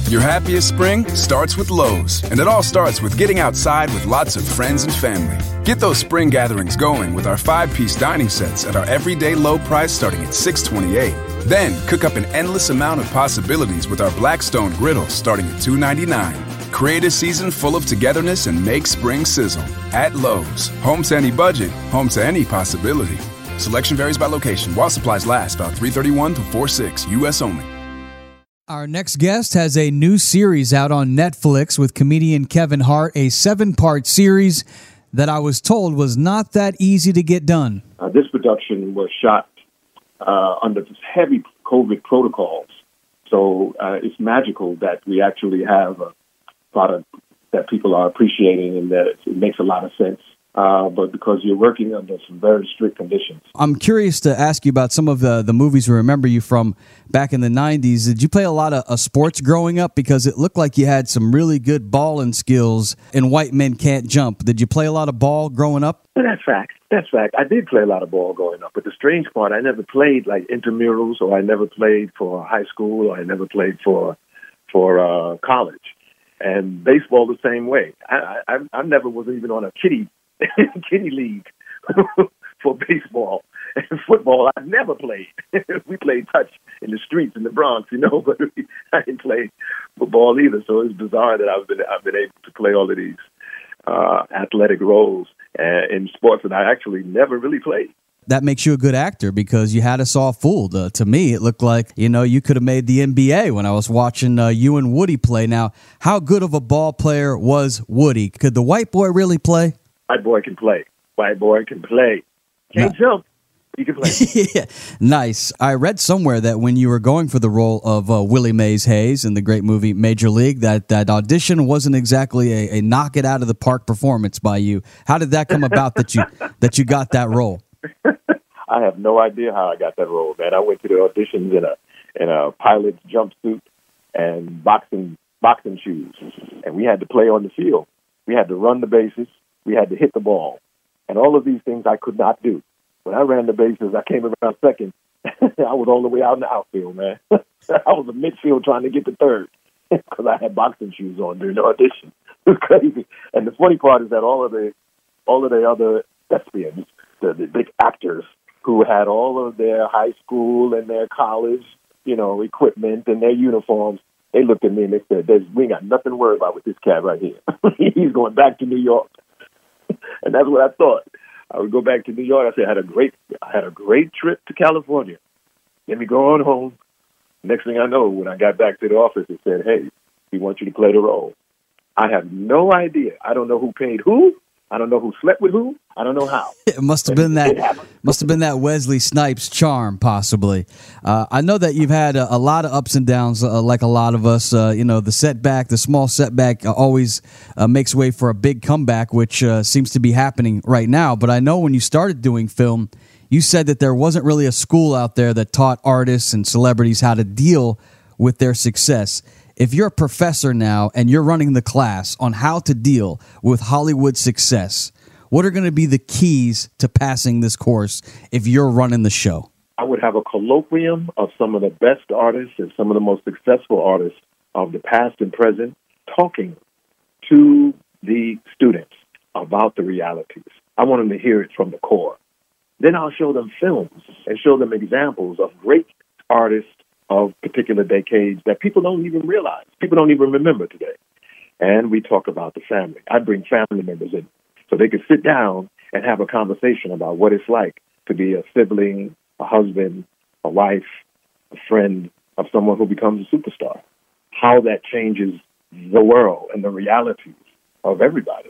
Your happiest spring starts with Lowe's, and it all starts with getting outside with lots of friends and family. Get those spring gatherings going with our 5-piece dining sets at our everyday low price starting at $6.28. Then cook up an endless amount of possibilities with our Blackstone griddle starting at $2.99. Create a season full of togetherness and make spring sizzle. At Lowe's, home to any budget, home to any possibility. Selection varies by location. While supplies last, about 3/31 to 4/6, U.S. only. Our next guest has a new series out on Netflix with comedian Kevin Hart, a 7-part series that I was told was not that easy to get done. This production was shot under heavy COVID protocols, so it's magical that we actually have a product that people are appreciating and that it makes a lot of sense. But because you're working under some very strict conditions. I'm curious to ask you about some of the movies we remember you from back in the 90s. Did you play a lot of sports growing up? Because it looked like you had some really good balling skills in White Men Can't Jump. Did you play a lot of ball growing up? That's fact. That's fact. I did play a lot of ball growing up. But the strange part, I never played like intramurals, or I never played for high school, or I never played for college. And baseball the same way. I never was even on a kiddie league for baseball. And football, I never played. We played touch in the streets in the Bronx, but I didn't play football either. So it's bizarre that I've been able to play all of these athletic roles in sports that I actually never really played. That makes you a good actor because you had us all fooled. To me, it looked like, you could have made the NBA when I was watching you and Woody play. Now, how good of a ball player was Woody? Could the white boy really play? White boy can play. White boy can play. Can't jump. He can play. Yeah. Nice. I read somewhere that when you were going for the role of Willie Mays Hayes in the great movie Major League, that audition wasn't exactly a knock it out of the park performance by you. How did that come about that you got that role? I have no idea how I got that role, man. I went to the auditions in a pilot's jumpsuit and boxing shoes, and we had to play on the field. We had to run the bases. We had to hit the ball. And all of these things I could not do. When I ran the bases, I came around second. I was all the way out in the outfield, man. I was in midfield trying to get to third because I had boxing shoes on during the audition. It was crazy. And the funny part is that all of the other thespians, the big actors who had all of their high school and their college, equipment and their uniforms, they looked at me and they said, we ain't got nothing to worry about with this cat right here. He's going back to New York. And that's what I thought. I would go back to New York. I said, I had a great trip to California. Let me go on home. Next thing I know, when I got back to the office, it said, hey, we want you to play the role. I have no idea. I don't know who paid who. I don't know who slept with who. I don't know how. It must have been that Wesley Snipes charm, possibly. I know that you've had a lot of ups and downs, like a lot of us. The small setback always makes way for a big comeback, which seems to be happening right now. But I know when you started doing film, you said that there wasn't really a school out there that taught artists and celebrities how to deal with their success. If you're a professor now and you're running the class on how to deal with Hollywood success, what are going to be the keys to passing this course if you're running the show? I would have a colloquium of some of the best artists and some of the most successful artists of the past and present talking to the students about the realities. I want them to hear it from the core. Then I'll show them films and show them examples of great artists of particular decades that people don't even realize. People don't even remember today. And we talk about the family. I bring family members in so they could sit down and have a conversation about what it's like to be a sibling, a husband, a wife, a friend of someone who becomes a superstar. How that changes the world and the realities of everybody.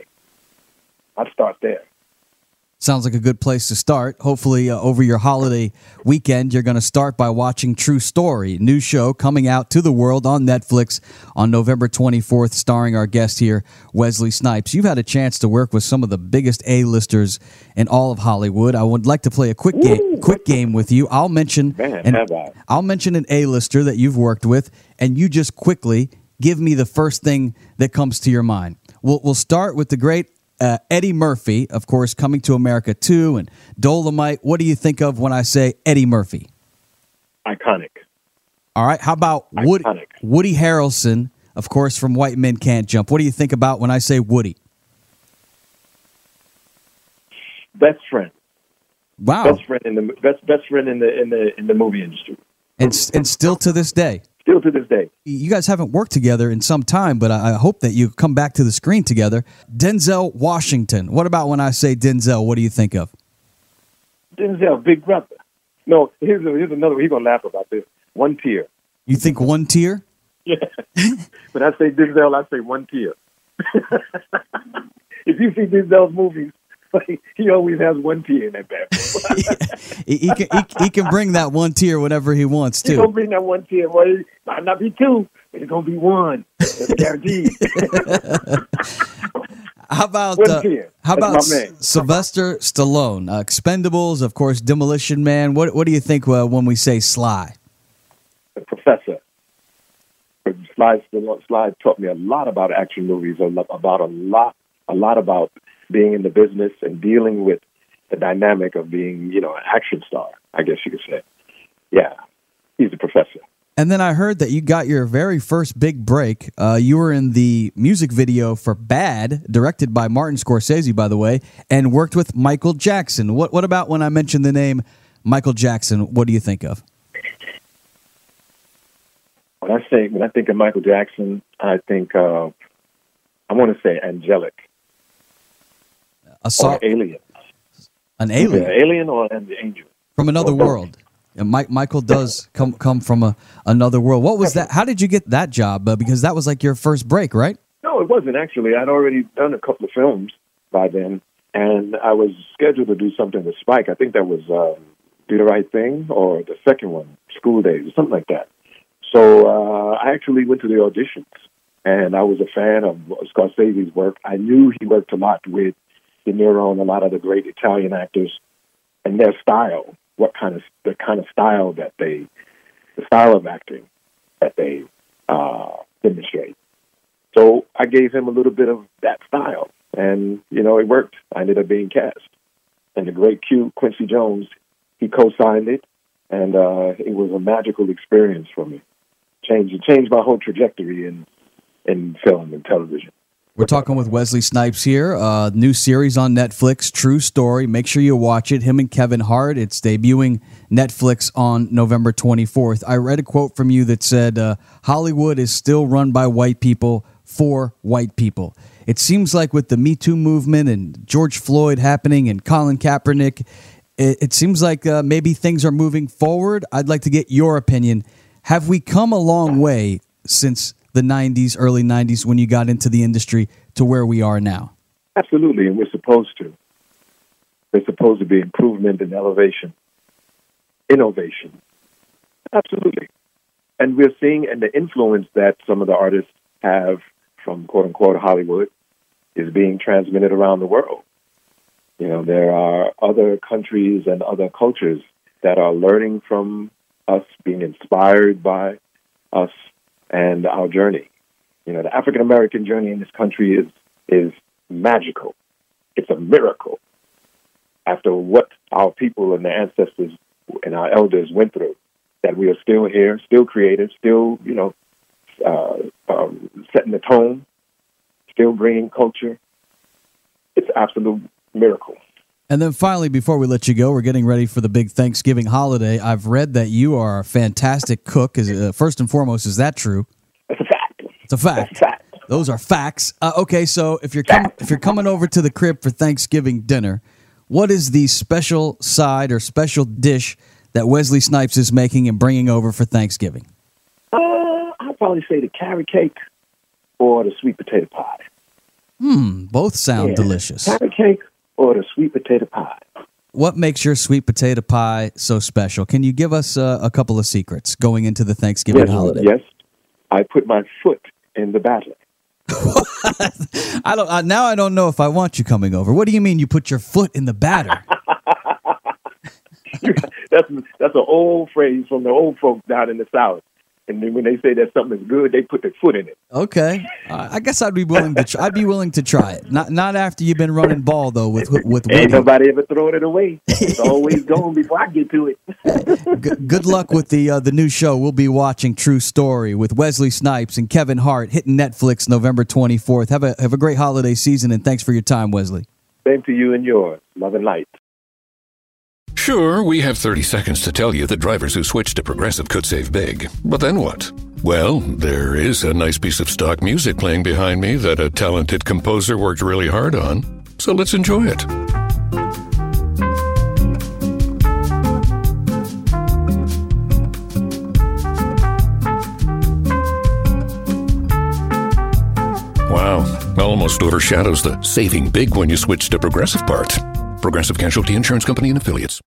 I'd start there. Sounds like a good place to start. Hopefully, over your holiday weekend, you're going to start by watching True Story, new show coming out to the world on Netflix on November 24th, starring our guest here, Wesley Snipes. You've had a chance to work with some of the biggest A-listers in all of Hollywood. I would like to play a quick game with you. I'll mention an A-lister that you've worked with, and you just quickly give me the first thing that comes to your mind. We'll start with the great Eddie Murphy, of course, Coming to America 2 and Dolomite. What do you think of when I say Eddie Murphy? Iconic. All right. How about Woody Harrelson, of course, from White Men Can't Jump. What do you think about when I say Woody? Best friend. Wow. Best friend in the movie industry. And still to this day. Still to this day. You guys haven't worked together in some time, but I hope that you come back to the screen together. Denzel Washington. What about when I say Denzel? What do you think of? Denzel, big brother. No, here's another. He's gonna laugh about this. One tear. You think one tear? Yeah. When I say Denzel, I say one tear. If you see Denzel's movies, he always has one tear in that bad. He can bring that one tear whenever he wants to. He's gonna bring that one tear. Well, it might not be two, but it's gonna be one. That's guaranteed. How about Sylvester Stallone? Expendables, of course, Demolition Man. What do you think when we say Sly? The Professor. Sly taught me a lot about action movies, a lot about being in the business and dealing with the dynamic of being, an action star, I guess you could say. Yeah, he's the Professor. And then I heard that you got your very first big break. You were in the music video for Bad, directed by Martin Scorsese, by the way, and worked with Michael Jackson. What about when I mentioned the name Michael Jackson? What do you think of? When I think of Michael Jackson, I think I want to say angelic. Or alien. An alien? Yeah, alien or an angel. From another world. And Michael does come from another world. What was that? How did you get that job? Because that was like your first break, right? No, it wasn't actually. I'd already done a couple of films by then, and I was scheduled to do something with Spike. I think that was Do the Right Thing or the second one, School Days, or something like that. So I actually went to the auditions, and I was a fan of Scorsese's work. I knew he worked a lot with De Niro and a lot of the great Italian actors, and their style. The kind of style the style of acting that they demonstrate. So I gave him a little bit of that style, and it worked. I ended up being cast, and the great Quincy Jones, he co-signed it, and it was a magical experience for me. It changed my whole trajectory in film and television. We're talking with Wesley Snipes here. New series on Netflix, True Story. Make sure you watch it. Him and Kevin Hart. It's debuting Netflix on November 24th. I read a quote from you that said, Hollywood is still run by white people for white people. It seems like with the Me Too movement and George Floyd happening and Colin Kaepernick, it seems like maybe things are moving forward. I'd like to get your opinion. Have we come a long way since the 90s, early 90s, when you got into the industry to where we are now? Absolutely, and we're supposed to. There's supposed to be improvement and elevation, innovation. Absolutely. And we're seeing, and the influence that some of the artists have from quote-unquote Hollywood is being transmitted around the world. There are other countries and other cultures that are learning from us, being inspired by us and our journey. The African-American journey in this country is magical. It's a miracle. After what our people and their ancestors and our elders went through, that we are still here, still creative, still, setting the tone, still bringing culture. It's an absolute miracle. And then finally, before we let you go, we're getting ready for the big Thanksgiving holiday. I've read that you are a fantastic cook. First and foremost, is that true? That's a fact. It's a fact. That's a fact. Those are facts. Okay, so if you're coming over to the crib for Thanksgiving dinner, what is the special side or special dish that Wesley Snipes is making and bringing over for Thanksgiving? I'd probably say the carrot cake or the sweet potato pie. Both sound delicious. Carrot cake or the sweet potato pie. What makes your sweet potato pie so special? Can you give us a couple of secrets going into the Thanksgiving holiday? Yes, I put my foot in the batter. Now I don't know if I want you coming over. What do you mean you put your foot in the batter? That's an old phrase from the old folks down in the South. And then when they say that something is good, they put their foot in it. Okay, I guess I'd be willing to. I'd be willing to try it. Not after you've been running ball though. With ain't nobody ever throwing it away. It's always gone before I get to it. Good luck with the new show. We'll be watching True Story with Wesley Snipes and Kevin Hart hitting Netflix November 24th. Have a great holiday season, and thanks for your time, Wesley. Same to you and yours. Love and light. Sure, we have 30 seconds to tell you that drivers who switch to Progressive could save big. But then what? Well, there is a nice piece of stock music playing behind me that a talented composer worked really hard on. So let's enjoy it. Wow, almost overshadows the saving big when you switch to Progressive part. Progressive Casualty Insurance Company and Affiliates.